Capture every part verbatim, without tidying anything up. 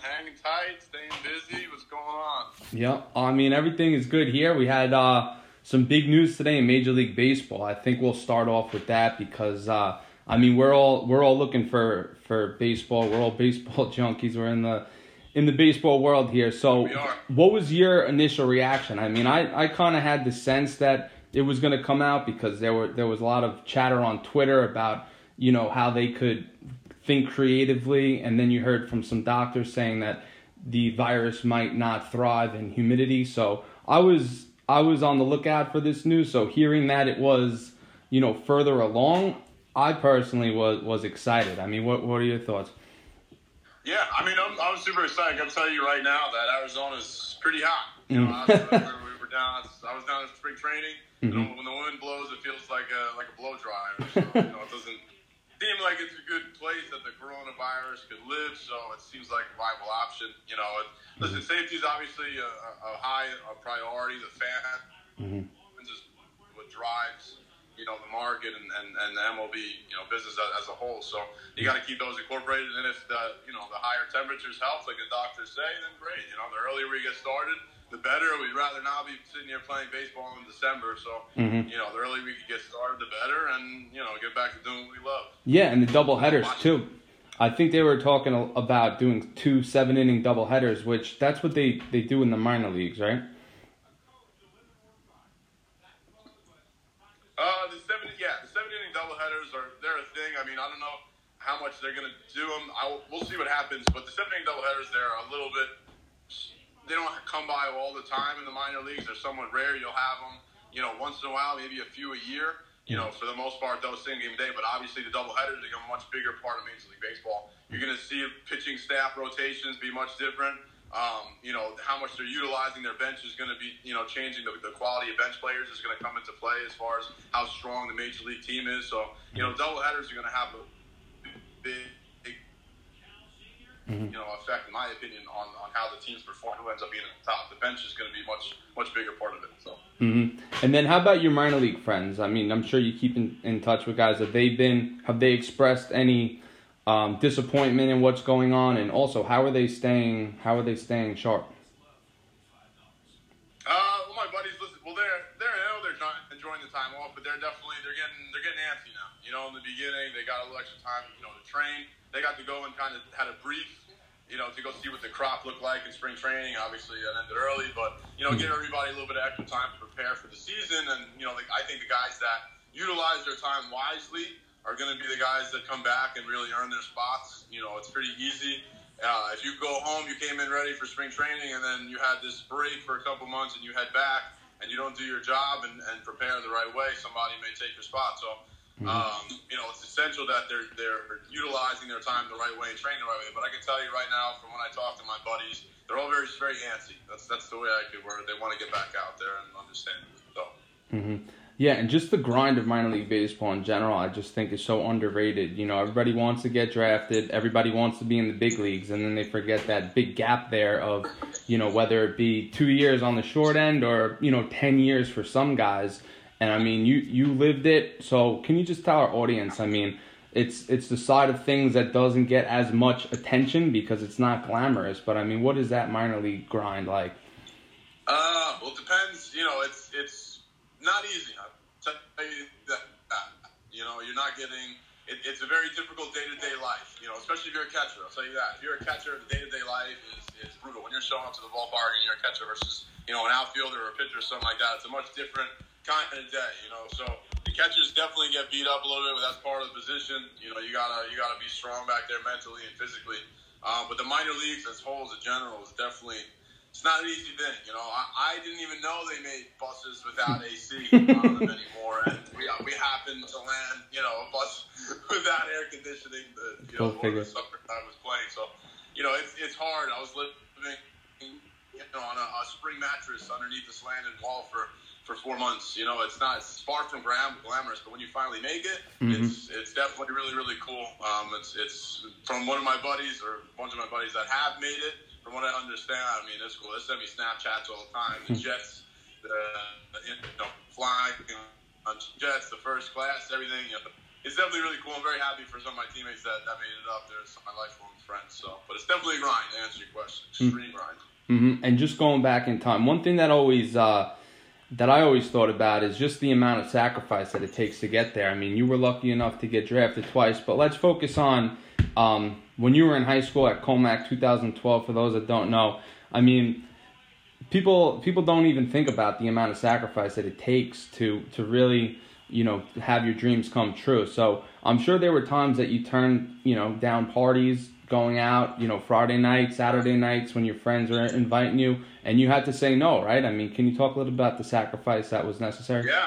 Hanging tight, staying busy. What's going on? Yeah, I mean, everything is good here. We had uh, some big news today in Major League Baseball. I think we'll start off with that because, uh, I mean, we're all we're all looking for, for baseball. We're all baseball junkies. We're in the in the baseball world here. So We are. what was your initial reaction? I mean, I, I kind of had the sense that it was going to come out because there were there was a lot of chatter on Twitter about, you know, how they could think creatively, and then you heard from some doctors saying that the virus might not thrive in humidity. So I was I was on the lookout for this news. So hearing that it was, you know, further along, I personally was was excited. I mean, what what are your thoughts? Yeah, I mean, I'm, I'm super excited. I'm telling you right now that Arizona's pretty hot. You know, Mm. I, was, we were down. I was down at spring training. You know, Mhm. when the wind blows, it feels like a like a blow dryer. So, you know, it doesn't seem like it's a good place that the coronavirus could live. So it seems like a viable option. You know, it, listen, safety is obviously a, a high a priority. The fan Mhm. is what drives, you know, the market and, and, and the M L B, you know, business as, as a whole. So you got to keep those incorporated. And if the, you know, the higher temperatures help, like the doctors say, then great. You know, the earlier we get started, the better. We'd rather not be sitting here playing baseball in December. So, Mhm. you know, the earlier we could get started, the better. And, you know, get back to doing what we love. Yeah, and the double headers too. I think they were talking a- about doing two seven inning double headers, which that's what they, they do in the minor leagues, right? Uh, the seven, yeah, the seven inning doubleheaders are they're a thing. I mean, I don't know how much they're gonna do them. I will, we'll see what happens. But the seven inning doubleheaders, they're a little bit. They don't come by all the time in the minor leagues. They're somewhat rare. You'll have them, you know, once in a while, maybe a few a year. You know, for the most part, those same game day. But obviously, the doubleheaders become a much bigger part of Major League Baseball. You're gonna see pitching staff rotations be much different. Um, you know, how much they're utilizing their bench is going to be, you know, changing. The, the quality of bench players is going to come into play as far as how strong the Major League team is. So, you know, doubleheaders are going to have a big, big you know, effect, in my opinion, on, on how the teams perform, who ends up being at the top. The bench is going to be much, much bigger part of it. So. hmm And then how about your minor league friends? I mean, I'm sure you keep in, in touch with guys. Have they been, have they expressed any um, disappointment in what's going on? And also, how are they staying, how are they staying sharp? Uh, well, my buddies, listen. Well, they're they're I know they're not enjoying the time off, but they're definitely they're getting they're getting antsy now. You know, in the beginning they got a little extra time, you know, to train. They got to go and kind of had a brief, you know, to go see what the crop looked like in spring training. Obviously, that ended early, but you know, give everybody a little bit of extra time to prepare for the season. And you know, like, I think the guys that utilize their time wisely are going to be the guys that come back and really earn their spots. You know, it's pretty easy. Uh, if you go home, you came in ready for spring training, and then you had this break for a couple months, and you head back, and you don't do your job and, and prepare the right way, somebody may take your spot. So, um, you know, it's essential that they're they're utilizing their time the right way and training the right way. But I can tell you right now, from when I talk to my buddies, they're all very very antsy. That's that's the way I could word it. They want to get back out there and understand it. So. hmm Yeah, and just the grind of minor league baseball in general, I just think is so underrated. You know, everybody wants to get drafted, everybody wants to be in the big leagues, and then they forget that big gap there of, you know, whether it be two years on the short end or, you know, ten years for some guys. And I mean, you, you lived it, so can you just tell our audience, I mean, it's it's the side of things that doesn't get as much attention because it's not glamorous, but I mean, what is that minor league grind like? Uh, well, it depends. You know, it's it's not easy. I'll tell you that. You know, you're not getting. It, it's a very difficult day-to-day life. You know, especially if you're a catcher. I'll tell you that. If you're a catcher, the day-to-day life is, is brutal. When you're showing up to the ballpark and you're a catcher versus, you know, an outfielder or a pitcher or something like that, it's a much different kind of day. You know, so the catchers definitely get beat up a little bit, but that's part of the position. You know, you gotta you gotta be strong back there mentally and physically. Um, but the minor leagues as whole, as a general, is definitely. It's not an easy thing, you know. I, I didn't even know they made buses without A C on them anymore, and we we happened to land, you know, a bus without air conditioning. The, you know, Go the summer I was playing, so you know, it's it's hard. I was living, you know, on a, a spring mattress underneath the slanted wall for, for four months. You know, it's not it's far from gram, glamorous, but when you finally make it, Mm-hmm. it's it's definitely really really cool. Um, it's it's from one of my buddies or a bunch of my buddies that have made it. From what I understand, I mean, it's cool. They send me Snapchats all the time. The jets, the, the you know, flying on jets, the first class, everything. You know, it's definitely really cool. I'm very happy for some of my teammates that, that made it up there. Some of my lifelong friends. So, but it's definitely a grind to answer your question. Extreme mm-hmm. grind. Mm-hmm. And just going back in time, one thing that always uh, that I always thought about is just the amount of sacrifice that it takes to get there. I mean, you were lucky enough to get drafted twice, but let's focus on um, when you were in high school at Colmac two thousand twelve. For those that don't know, I mean, people people don't even think about the amount of sacrifice that it takes to to really, you know, have your dreams come true. So I'm sure there were times that you turned, you know, down parties, going out, you know, Friday nights, Saturday nights when your friends are inviting you, and you had to say no, right? I mean, can you talk a little about the sacrifice that was necessary? Yeah.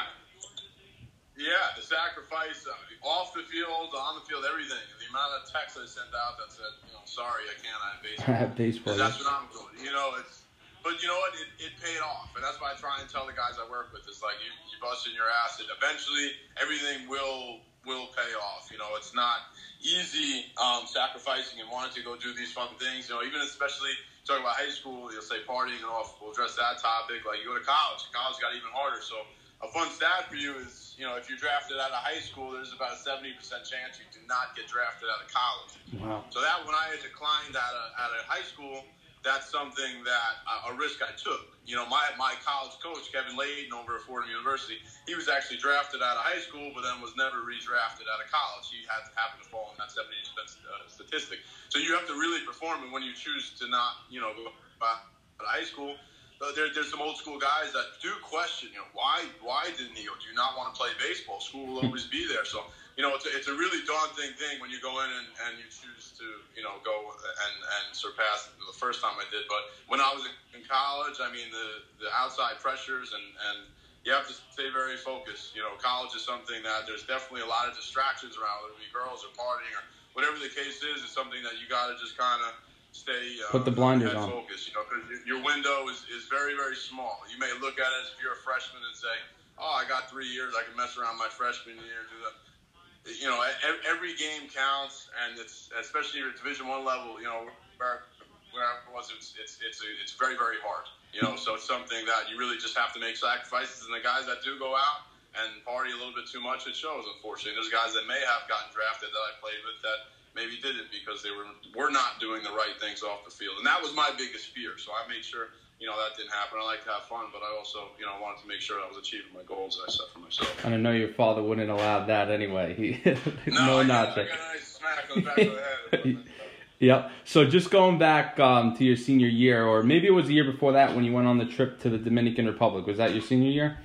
Yeah, the sacrifice uh, off the field, on the field, everything. The amount of texts I sent out that said, you know, sorry, I can't, I have baseball. I have baseball. That's what I'm doing. You know, it's, but you know what? It, it paid off. And that's why I try and tell the guys I work with. It's like you, you busting your ass. And eventually, everything will will pay off. You know, it's not easy um, sacrificing and wanting to go do these fun things. You know, even especially talking about high school, you'll say partying and all. We'll address that topic. Like you go to college. College got even harder. So a fun stat for you is, you know, if you're drafted out of high school, there's about a seventy percent chance you do not get drafted out of college. Wow. So that when I had declined out of, out of high school, that's something that uh, a risk I took. You know, my my college coach, Kevin Layden, over at Fordham University, he was actually drafted out of high school, but then was never redrafted out of college. He had to happen to fall in that seventy percent uh, statistic. So you have to really perform, and when you choose to not, you know, go out of high school, uh, there, there's some old school guys that do question, you know, why why didn't he, or do you not want to play baseball? School will always be there. So, you know, it's a, it's a really daunting thing when you go in and, and you choose to, you know, go and, and surpass the first time I did. But when I was in college, I mean, the, the outside pressures and, and you have to stay very focused. You know, college is something that there's definitely a lot of distractions around, whether it be girls or partying or whatever the case is. It's something that you got to just kind of stay uh, put the blinders head on. Focused, you know, because your window is, is very, very small. You may look at it as if you're a freshman and say, oh, I got three years. I can mess around my freshman year, do that. You know, every game counts, and it's especially at Division One level. You know, where where I was, it's it's it's it's very very hard. You know, so it's something that you really just have to make sacrifices. And the guys that do go out and party a little bit too much, it shows. Unfortunately, there's guys that may have gotten drafted that I played with that maybe didn't because they were were not doing the right things off the field, and that was my biggest fear. So I made sure, you know, that didn't happen. I like to have fun, but I also, you know, wanted to make sure I was achieving my goals that I set for myself. And I know your father wouldn't allow that anyway. He, no, no, I not got, I got a nice smack on the back of the head. Yep. So just going back um, to your senior year, or maybe it was the year before that when you went on the trip to the Dominican Republic. Was that your senior year?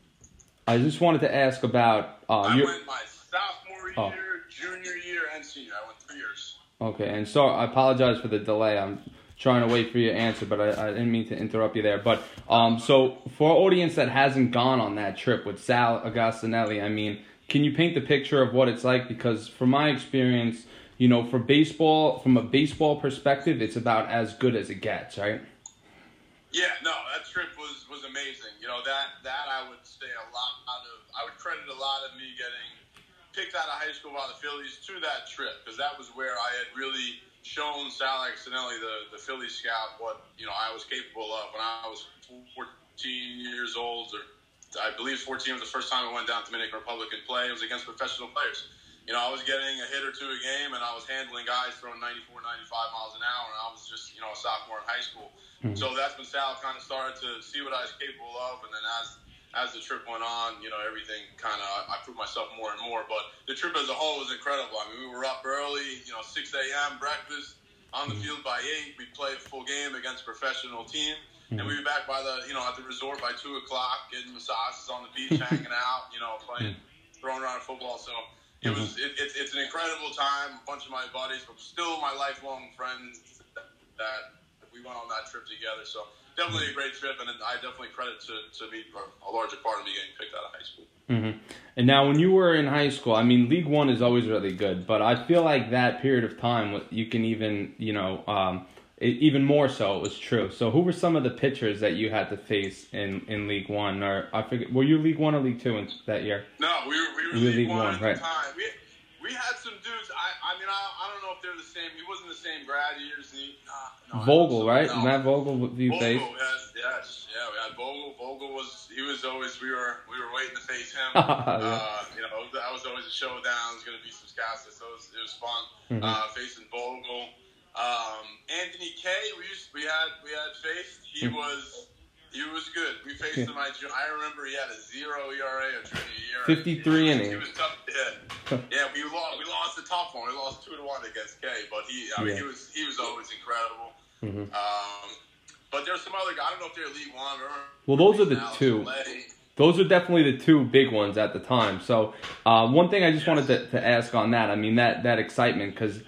I just wanted to ask about. Uh, I your... went my sophomore oh. year, junior year, and senior. I went three years. Okay, and so I apologize for the delay. I'm trying to wait for your answer, but I, I didn't mean to interrupt you there. But um, so for our audience that hasn't gone on that trip with Sal Agostinelli, I mean, can you paint the picture of what it's like? Because from my experience, you know, for baseball, from a baseball perspective, it's about as good as it gets, right? Yeah, no, that trip was, was amazing. You know, that that I would say a lot out of, I would credit a lot of me getting picked out of high school by the Phillies to that trip, because that was where I had really shown Sal Agostinelli, the, the Philly scout, what, you know, I was capable of when I was fourteen years old, or I believe fourteen was the first time I went down to Dominican Republic and play. It was against professional players. You know, I was getting a hit or two a game, and I was handling guys throwing ninety-four, ninety-five miles an hour, and I was just, you know, a sophomore in high school. Mm-hmm. So that's when Sal kind of started to see what I was capable of, and then as as the trip went on, you know, everything kind of, I proved myself more and more. But the trip as a whole was incredible. I mean, we were up early, you know, six a.m., breakfast, on the field by eight. We'd play a full game against a professional team. And we'd be back by the, you know, at the resort by two o'clock, getting massages on the beach, hanging out, you know, playing, throwing around football. So it was, it, it's, it's an incredible time. A bunch of my buddies, but still my lifelong friends that we went on that trip together. So definitely a great trip, and I definitely credit to, to me, a larger part of me getting picked out of high school. Mm-hmm. And now when you were in high school, I mean, League One is always really good, but I feel like that period of time, you can even, you know, um, it, even more so, it was true. So who were some of the pitchers that you had to face in, in League One? Or I forget, were you League One or League Two in that year? No, we were, we were, we were League, League One, One at right. the time. We, we had some dudes, I, I mean, I, I don't know if they're the same. He wasn't the same grad years. He, uh, no, Vogel, right? No. Matt Vogel, you Vogel, faced? yes, yes. Yeah, we had Vogel. Vogel was, he was was always we were we were waiting to face him. yeah. uh, you know, that was always a showdown. It was going to be some scouts, so it was, it was fun. Mm-hmm. Uh, facing Bogle, um, Anthony Kay. We used we had we had faced. He mm-hmm. was he was good. We faced yeah. him. I, I remember he had a zero E R A a junior year. Fifty-three he, innings. He was tough to hit. Yeah, we lost. We lost the tough one. We lost two to one against Kay, but he I mean yeah. he was he was always incredible. Mm-hmm. Um, but there's some other guys. I don't know if they're League One or. Well, those are the two. Those are definitely the two big ones at the time. So, uh, one thing I just wanted to, to ask on that, I mean, that, that excitement, because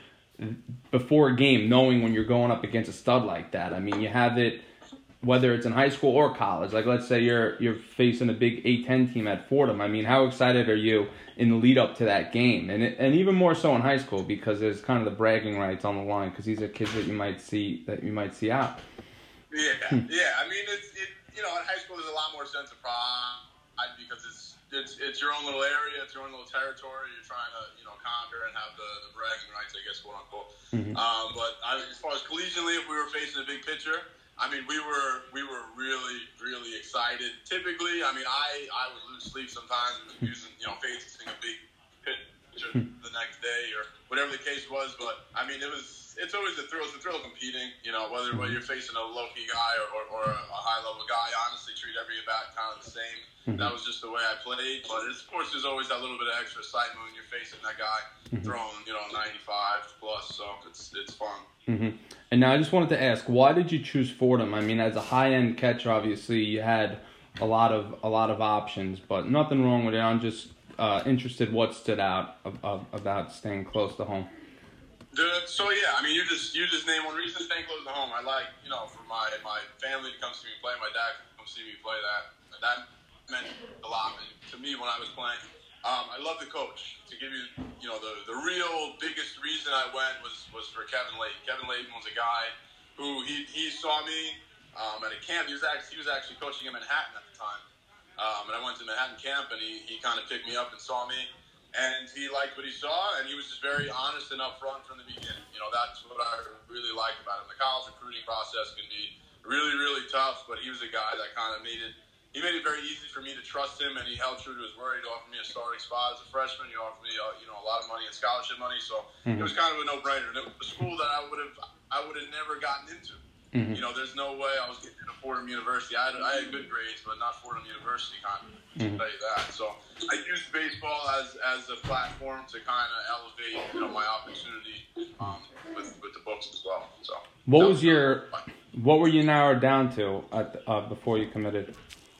before a game, knowing when you're going up against a stud like that, I mean, you have it, whether it's in high school or college. Like, let's say you're you're facing a big A ten team at Fordham. I mean, how excited are you in the lead up to that game? And it, and even more so in high school, because there's kind of the bragging rights on the line, because these are kids that you might see that you might see out. Yeah, yeah. I mean, it's it, you know, in high school there's a lot more sense of pride because it's it's it's your own little area, it's your own little territory. You're trying to you know conquer and have the, the bragging rights, I guess, quote unquote. Mm-hmm. Um, but I mean, as far as collegially, if we were facing a big pitcher, I mean, we were we were really really excited. Typically, I mean, I I would lose sleep sometimes using you know facing a big pitcher the next day or whatever the case was. But I mean, it was. It's always a thrill. It's a thrill of competing. You know, whether whether you're facing a low key guy or, or, or a high level guy. I honestly treat every at bat kind of the same. Mm-hmm. That was just the way I played. But of course, there's always that little bit of extra excitement when you're facing that guy mm-hmm. throwing, you know, ninety-five plus. So it's it's fun. Mm-hmm. And now I just wanted to ask, why did you choose Fordham? I mean, as a high end catcher, obviously you had a lot of a lot of options, but nothing wrong with it. I'm just uh, interested what stood out of, of, about staying close to home. The, so yeah, I mean, you just you just name one reason staying close to home. I like you know for my, my family to come see me play, my dad to come see me play. That that meant a lot to me when I was playing. Um, I love the coach. To give you you know the, the real biggest reason I went was, was for Kevin Layton. Kevin Layton was a guy who he, he saw me um, at a camp. He was actually he was actually coaching in Manhattan at the time, um, and I went to Manhattan camp and he, he kind of picked me up and saw me. And he liked what he saw, and he was just very honest and upfront from the beginning. You know, that's what I really like about him. The college recruiting process can be really, really tough, but he was a guy that kind of made it, he made it very easy for me to trust him, and he held true to his word. He offered me a starting spot as a freshman. He offered me, uh, you know, a lot of money in scholarship money, so mm-hmm. it was kind of a no-brainer. And it was a school that I would have, I would have never gotten into. Mm-hmm. You know, there's no way I was getting into Fordham University. I had, I had good grades, but not Fordham University, kind of, mm-hmm. to tell you that. So I used baseball as, as a platform to kind of elevate, you know, my opportunity um, with with the books as well. So what was, was your, what were you narrowed down to at the, uh, before you committed?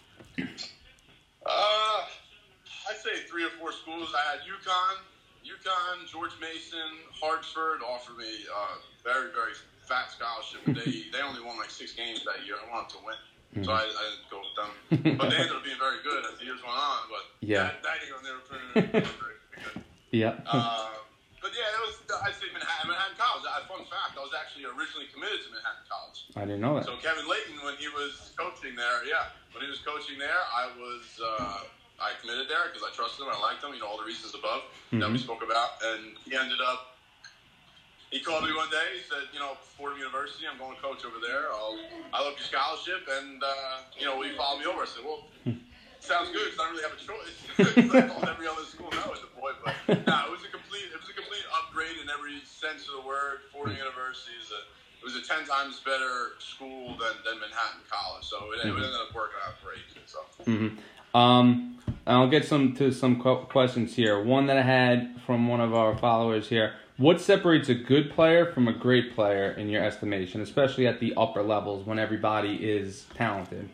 Uh, I'd say three or four schools. I had UConn, UConn, George Mason, Hartford offered me uh, very, very fat scholarship, but they, they only won like six games that year. I wanted to win, mm-hmm. so I, I didn't go with them. But they ended up being very good as the years went on. But yeah, that, that year they were pretty, pretty good. Yeah. Uh, but yeah, it was. I'd say Manhattan, Manhattan College. Uh, fun fact: I was actually originally committed to Manhattan College. I didn't know that. So Kevin Layton, when he was coaching there, yeah, when he was coaching there, I was. Uh, I committed there because I trusted him. I liked him. You know all the reasons above mm-hmm. that we spoke about, and he ended up. He called me one day. He said, you know, Fordham University, I'm going to coach over there. I'll, I love your scholarship, and, uh, you know, will you follow me over? I said, well, sounds good because I don't really have a choice. I called every other school now at the point. But, no, it was a complete it was a complete upgrade in every sense of the word. Fordham University is a, it was a ten times better school than, than Manhattan College. So it, it ended up working out great. So. Mm-hmm. Um, I'll get some to some questions here. One that I had from one of our followers here. What separates a good player from a great player in your estimation, especially at the upper levels when everybody is talented?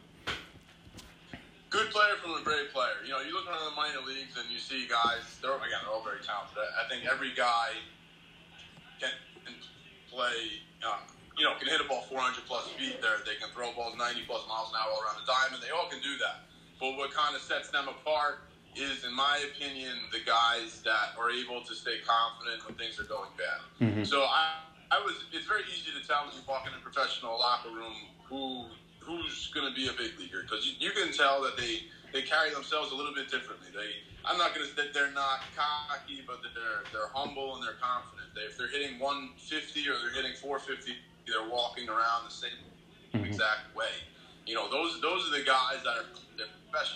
Good player from a great player. You know, you look around the minor leagues and you see guys, they're, again, they're all very talented. I think every guy can play, um, you know, can hit a ball four hundred plus feet. They're, they can throw balls ninety plus miles an hour all around the diamond. They all can do that. But what kind of sets them apart is, in my opinion, the guys that are able to stay confident when things are going bad. Mm-hmm. So I, I was. It's very easy to tell when you walk in a professional locker room who who's going to be a big leaguer because you, you can tell that they, they carry themselves a little bit differently. They I'm not going to say that they're not cocky, but that they're they're humble and they're confident. They, if they're hitting one fifty or they're hitting four fifty, they're walking around the same mm-hmm. exact way. You know, those those are the guys that are they're professionals.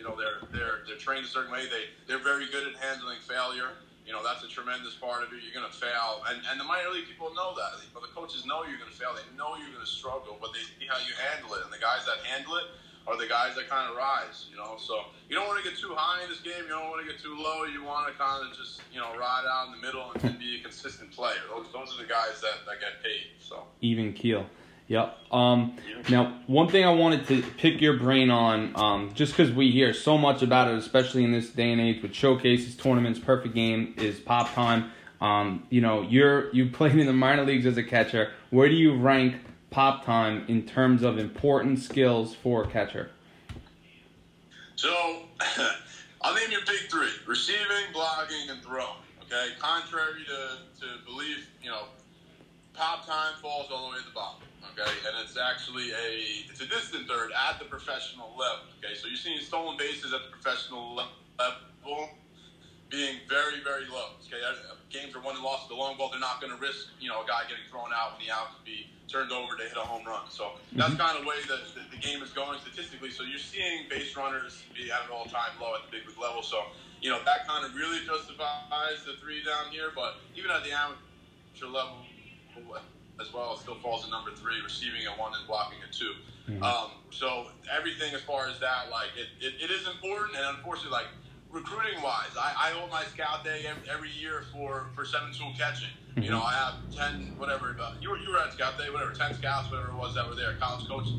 You know, they're they're they're trained a certain way. They they're very good at handling failure. You know, that's a tremendous part of it. You're going to fail. And, and the minor league people know that. But the coaches know you're going to fail. They know you're going to struggle, but they see how you handle it. And the guys that handle it are the guys that kind of rise, you know. So you don't want to get too high in this game. You don't want to get too low. You want to kind of just, you know, ride out in the middle and, and be a consistent player. Those, those are the guys that, that get paid. So even keel. Yep. Um, now, one thing I wanted to pick your brain on, um, just because we hear so much about it, especially in this day and age with showcases, tournaments, perfect game, is pop time. Um, you know, you're you played in the minor leagues as a catcher. Where do you rank pop time in terms of important skills for a catcher? So, I'll name your big three: receiving, blocking, and throwing. Okay. Contrary to to belief, you know, pop time falls all the way at the bottom. Okay, and it's actually a it's a distant third at the professional level. Okay, so you're seeing stolen bases at the professional level being very, very low. Okay, games are won and lost with the long ball. They're not going to risk, you know, a guy getting thrown out when the out could be turned over to hit a home run. So that's kind of the way that the, the game is going statistically. So you're seeing base runners be at an all-time low at the big league level. So, you know, that kind of really justifies the three down here. But even at the amateur level as well, it still falls at number three, receiving at one and blocking at two. Mm-hmm. Um, so everything as far as that, like, it, it, it is important, and unfortunately, like, recruiting-wise, I, I hold my scout day every, every year for, for seven-tool catching. Mm-hmm. You know, I have ten, whatever, uh, you, were, you were at scout day, whatever, ten scouts, whatever it was that were there, college coaches,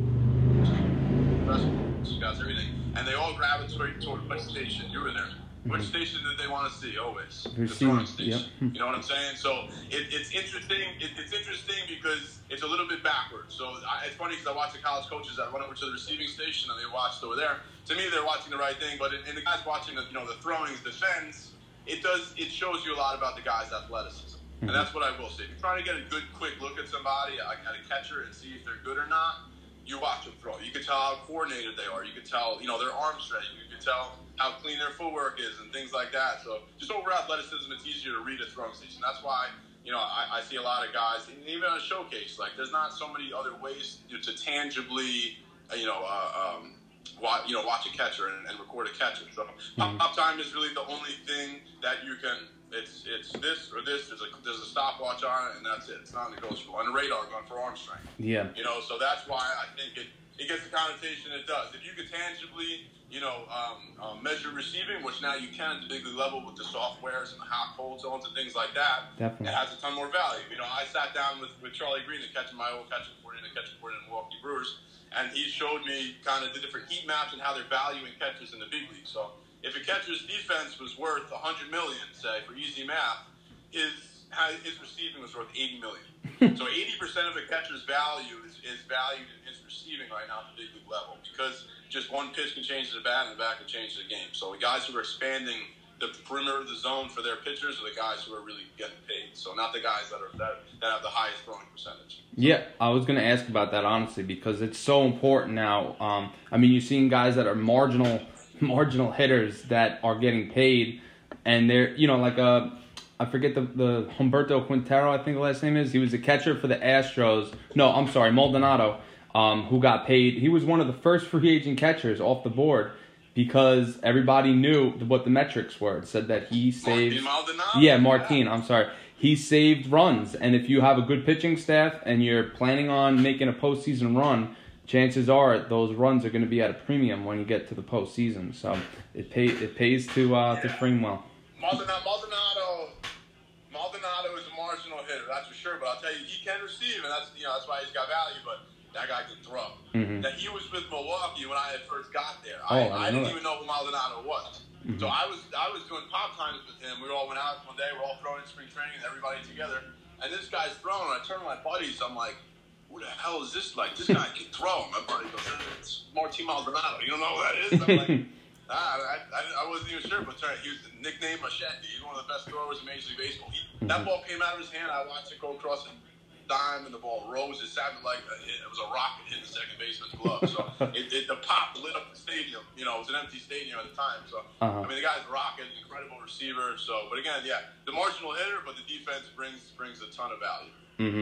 scouts, everything, and they all gravitate toward which station. You were there. Which station did they want to see? Always the throwing station. Yep. You know what I'm saying? So it, it's interesting. It, it's interesting because it's a little bit backwards. So I, it's funny because I watch the college coaches that run over to the receiving station and they watched over there. To me, they're watching the right thing. But in, in the guys watching, the, you know, the throwings, defense, it does. It shows you a lot about the guy's athleticism, mm-hmm. and that's what I will say. If you're trying to get a good, quick look at somebody, at a catcher, and see if they're good or not, you watch them throw. You can tell how coordinated they are. You can tell, you know, their arm strength. You can tell how clean their footwork is and things like that. So just over athleticism, it's easier to read a throwing station. That's why, you know, I, I see a lot of guys, and even on a showcase, like there's not so many other ways, you know, to tangibly, you know, uh, um, watch, you know, watch a catcher and, and record a catcher. So mm-hmm. pop time is really the only thing that you can. It's it's this or this. There's a there's a stopwatch on it, and that's it. It's not negotiable. And the radar going for arm strength. Yeah. You know, so that's why I think it it gets the connotation it does. If you could tangibly, you know, um, um, measure receiving, which now you can at the big league level with the softwares and the hot cold zones and things like that, Definitely. It has a ton more value. You know, I sat down with, with Charlie Green, the catcher, my old catcher coordinator, the catcher coordinator in Milwaukee Brewers, and he showed me kind of the different heat maps and how they're valuing catchers in the big league. So if a catcher's defense was worth one hundred million dollars, say, for easy math, his, his receiving was worth eighty million dollars. So eighty percent of a catcher's value is, is valued in his receiving right now at the big league level because just one pitch can change the bat and the bat can change the game. So the guys who are expanding the perimeter of the zone for their pitchers are the guys who are really getting paid. So not the guys that are that, that have the highest throwing percentage. Yeah, I was going to ask about that honestly because it's so important now. Um, I mean, you're seeing guys that are marginal marginal hitters that are getting paid, and they're, you know, like a, I forget the, the Humberto Quintero, I think the last name is. He was a catcher for the Astros. No, I'm sorry, Maldonado, um, who got paid. He was one of the first free agent catchers off the board because everybody knew what the metrics were. It said that he saved. Martin Maldonado? Yeah, Martin, I'm sorry. He saved runs, and if you have a good pitching staff and you're planning on making a postseason run, chances are those runs are going to be at a premium when you get to the postseason. So it pay it pays to uh, yeah. to frame well. Maldonado, Maldonado, Maldonado is a marginal hitter, that's for sure. But I'll tell you, he can receive, and that's you know that's why he's got value. But that guy can throw. Mm-hmm. That he was with Milwaukee when I had first got there. Oh, I, I, I didn't that. even know who Maldonado was. Mm-hmm. So I was I was doing pop times with him. We all went out one day. We're all throwing in spring training, and everybody together. And this guy's throwing. And I turn to my buddies. I'm like, who the hell is this? Like, this guy can throw. My buddy goes, it's Martin Maldonado. You don't know who that is? I'm like, ah, I, I, I wasn't even sure, but he was the nickname Machete. He's one of the best throwers in Major League Baseball. He, mm-hmm. That ball came out of his hand. I watched it go across the dime, and the ball rose. It sounded like a, it was a rocket hitting the second baseman's glove. So it, it, the pop lit up the stadium. You know, it was an empty stadium at the time. So, uh-huh. I mean, the guy's a rocket, incredible receiver. So, but again, yeah, the marginal hitter, but the defense brings brings a ton of value. Mm-hmm.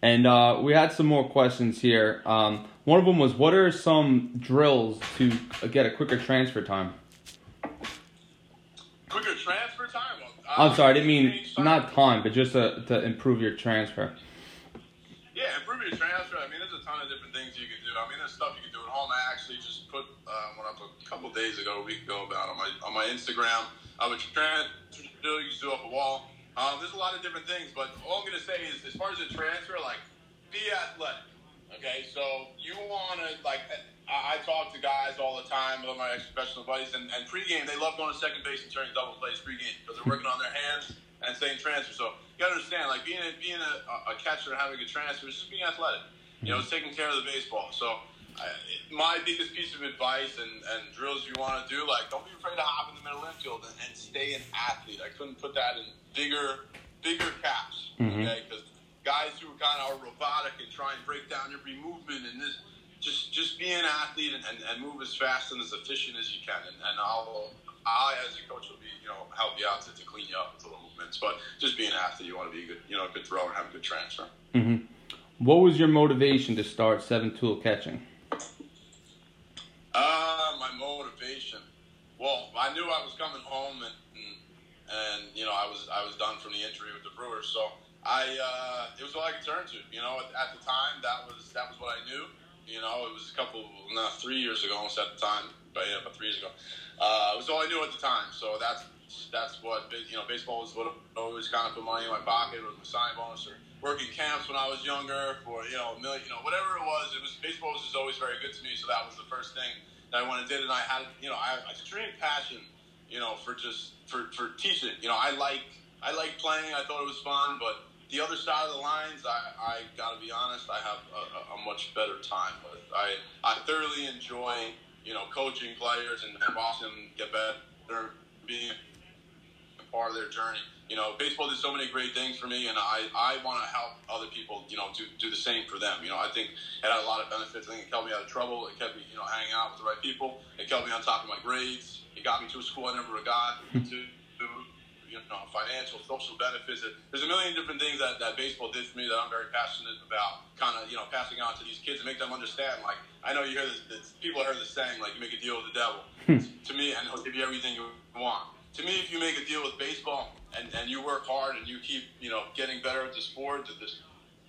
And uh, we had some more questions here. Um, one of them was, what are some drills to get a quicker transfer time? Quicker transfer time? Uh, I'm sorry, I didn't mean not time, but just uh, to improve your transfer. Yeah, improve your transfer. I mean, there's a ton of different things you can do. I mean, there's stuff you can do at home. I actually just put uh, one up a couple days ago, a week ago, about on my on my Instagram. I would transfer drill you can do up a wall. Um, there's a lot of different things, but all I'm going to say is, as far as the transfer, like, be athletic. Okay, so you want to, like, I, I talk to guys all the time, with my ex-professional buddies, and, and pregame, they love going to second base and turning double plays pregame because they're working on their hands and saying transfer. So you got to understand, like, being a, being a, a catcher and having a transfer is just being athletic. You know, it's taking care of the baseball. So I, my biggest piece of advice and, and drills you want to do, like, don't be afraid to hop in the middle infield and, and stay an athlete. I couldn't put that in bigger, bigger caps, mm-hmm. okay? Because guys who kind of are robotic and try and break down every movement and this, just just be an athlete and, and, and move as fast and as efficient as you can. And, and I'll, I, as your coach, will be, you know, help you out to, to clean you up with little movements. But just be an athlete. You want to be a good, you know, a good thrower and have a good transfer. Mm-hmm. What was your motivation to start Seven Tool Catching? Uh, my motivation. Well, I knew I was coming home and, and and you know I was I was done from the injury with the Brewers, so I uh, it was all I could turn to. You know, at, at the time that was that was what I knew. You know, it was a couple, not three years ago, almost at the time, but yeah, about three years ago. Uh, it was all I knew at the time. So that's that's what you know. Baseball was what I always kind of put money in my pocket, with my sign bonus, or working camps when I was younger, for you know, a million, you know, whatever it was. It was baseball was just always very good to me. So that was the first thing that I went and did, and I had you know I had extreme passion. You know, for just for, for teaching. You know, I like I like playing. I thought it was fun, but the other side of the lines, I, I gotta be honest, I have a, a much better time with. I I thoroughly enjoy you know coaching players and, and watching them get better, being a part of their journey. You know, baseball did so many great things for me, and I, I want to help other people. You know, do do the same for them. You know, I think it had a lot of benefits. I think it kept me out of trouble. It kept me you know hanging out with the right people. It kept me on top of my grades. It got me to a school I never got to, to you know, financial, social benefits. There's a million different things that, that baseball did for me that I'm very passionate about, kind of, you know, passing on to these kids and make them understand. Like, I know you hear this, this people heard this saying, like, you make a deal with the devil. To me, and he'll give you everything you want. To me, if you make a deal with baseball and, and you work hard and you keep, you know, getting better at the sport, that this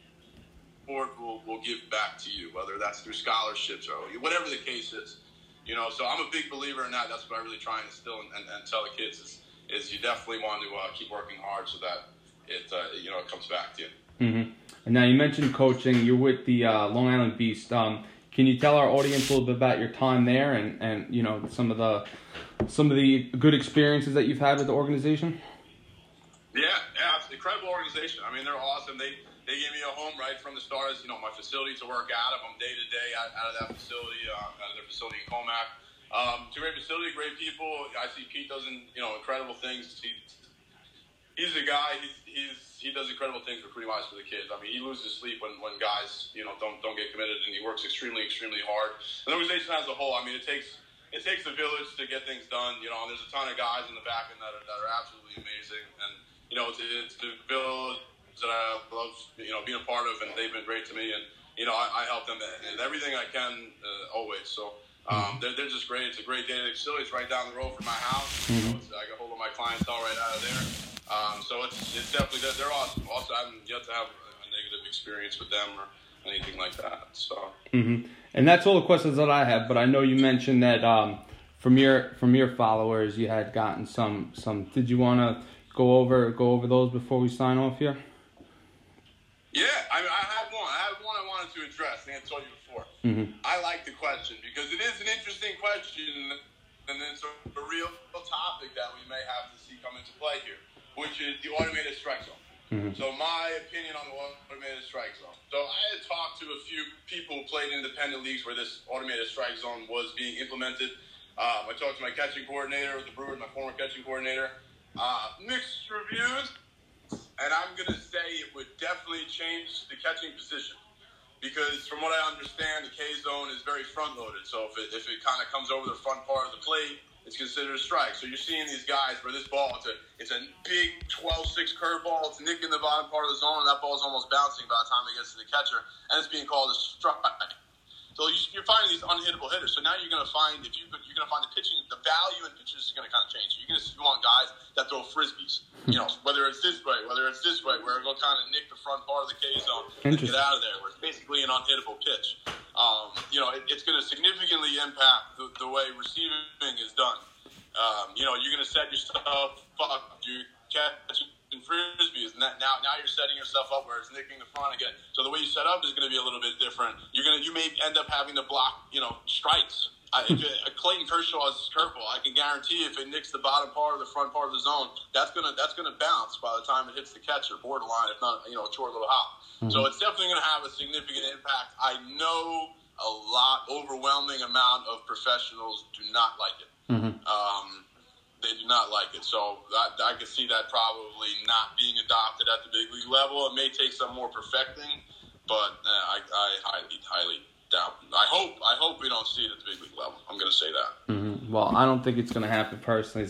sport will, will give back to you, whether that's through scholarships or whatever the case is. You know, so I'm a big believer in that. That's what I really try and instill and, and, and tell the kids is, is you definitely want to uh, keep working hard so that it, uh, you know, it comes back to you. Mm-hmm. And now you mentioned coaching. You're with the uh, Long Island Beast. Um, can you tell our audience a little bit about your time there and, and you know some of the some of the good experiences that you've had with the organization? Yeah, yeah, it's an incredible organization. I mean, they're awesome. They they gave me a home right from the start as, you know, my facility to work out of them day to day out, out of that facility, uh, out of their facility in Comac. Um, it's a great facility, great people. I see Pete does, you know, incredible things. He, he's a guy. He's, he's he does incredible things for pretty much for the kids. I mean, he loses sleep when, when guys, you know, don't don't get committed, and he works extremely, extremely hard. And the organization as a whole, I mean, it takes it takes a village to get things done. You know, and there's a ton of guys in the back end that are that are absolutely amazing. And you know, it's it's the village that I love, you know, being a part of, and they've been great to me. And you know, I, I help them in everything I can, uh, always. So. Um, they're, they're just great. It's a great day. Facility. It's right down the road from my house. Mm-hmm. So it's, I can hold all my clientele right out of there. Um, so it's it's definitely, they're, they're awesome. Also, I haven't yet to have a negative experience with them or anything like that. So. Mm-hmm. And that's all the questions that I have. But I know you mentioned that um, from your from your followers, you had gotten some some. Did you want to go over go over those before we sign off here? Yeah, I mean, I had one. I had one I wanted to address. I think I told you before. Mm-hmm. I like the question because it is an interesting question, and it's a, a real topic that we may have to see come into play here, which is the automated strike zone. Mm-hmm. So my opinion on the automated strike zone. So I had talked to a few people who played independent leagues where this automated strike zone was being implemented. Um, I talked to my catching coordinator with the Brewers, my former catching coordinator. Uh, mixed reviews. And I'm going to say it would definitely change the catching position because from what I understand, the K-zone is very front-loaded. So if it, if it kind of comes over the front part of the plate, it's considered a strike. So you're seeing these guys where this ball, it's a it's a big twelve six curveball, it's nicking the bottom part of the zone, and that ball's almost bouncing by the time it gets to the catcher, and it's being called a strike. So you're finding these unhittable hitters. So now you're going to find, if you you're going to find the pitching, the value in pitchers is going to kind of change. You're going to want guys that throw frisbees. You know, whether it's this way, whether it's this way, where it'll kind of nick the front part of the K zone and get out of there, where it's basically an unhittable pitch. Um, you know, it, it's going to significantly impact the, the way receiving is done. Um, you know, you're going to set yourself up, you catch frisbees, and that, now now you're setting yourself up where it's nicking the front again. So the way you set up is going to be a little bit different. You're gonna you may end up having to block, you know, strikes. I, if it, Clayton Kershaw has his curveball, I can guarantee if it nicks the bottom part or the front part of the zone, that's gonna that's gonna bounce by the time it hits the catcher, borderline, if not, you know, a short little hop. Mm-hmm. So it's definitely going to have a significant impact. I know a lot, overwhelming amount of professionals do not like it. Mm-hmm. Um, They do not like it. So I, I could see that probably not being adopted at the big league level. It may take some more perfecting, but uh, I, I highly, highly doubt. I hope I hope we don't see it at the big league level. I'm going to say that. Mm-hmm. Well, I don't think it's going to happen personally.